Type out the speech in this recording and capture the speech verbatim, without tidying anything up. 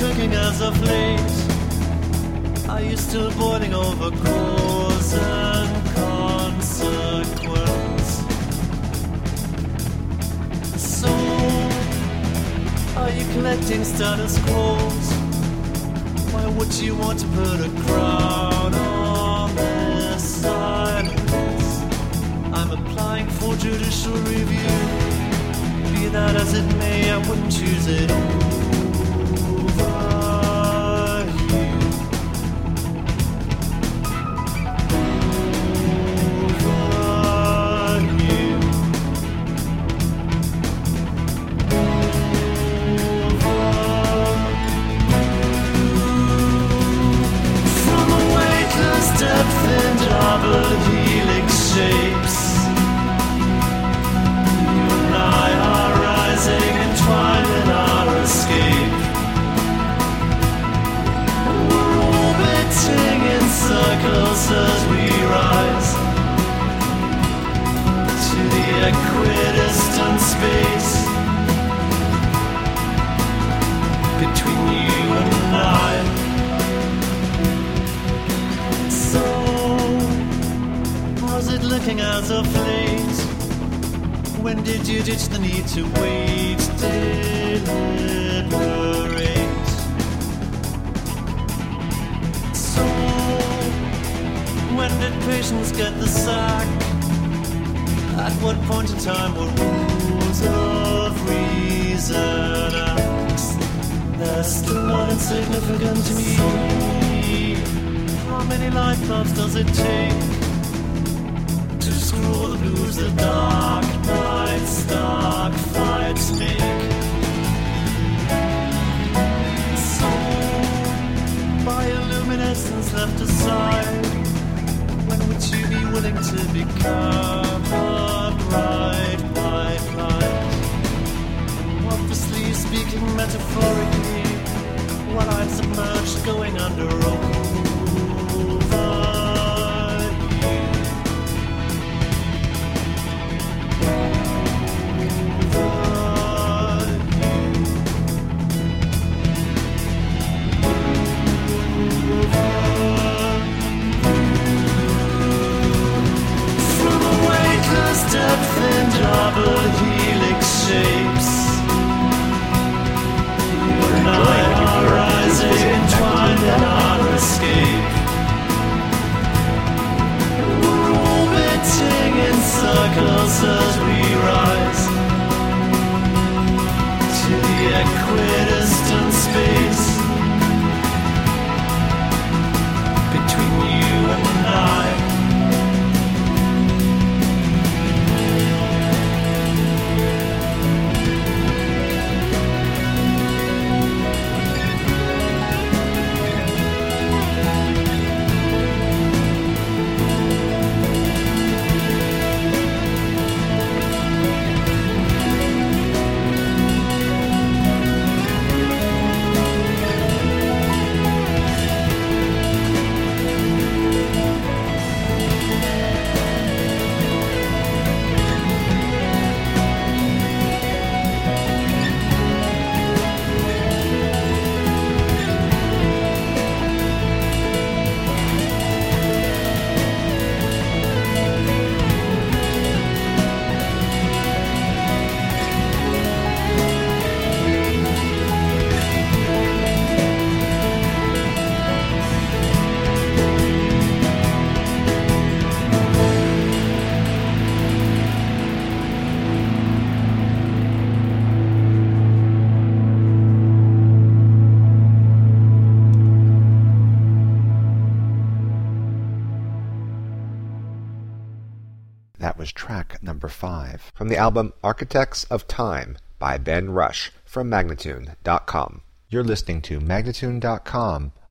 cooking as of late? Are you still boiling over cause and consequence? So, are you collecting status quos? Why would you want to put a crown on this silence? I'm applying for judicial review. Be that as it may, I wouldn't choose it over you. Over you. From a weightless depth in double helix shapes, you and I are rising, entwined in our escape. We're orbiting in circles as we rise to the equidistant space between you and I. So, how's it looking as of late? When did you ditch the need to wait, deliberate? So, when did patience get the sack? At what point in time were rules of reason acts? They're still not insignificant to me. How many light bulbs does it take to scroll the blues the dark night's dark fights make? So, bioluminescence left aside, when would you be willing to become a bright white light? Obviously speaking metaphorically, while I'm submerged going under over you. Depth in double helix shapes, you and I are rising, entwined in our escape. We're orbiting in circles as we rise to the equidistant space between you and I. That was track number five from the album Architects of Time by Ben Rush from Magnatune dot com. You're listening to Magnatune dot com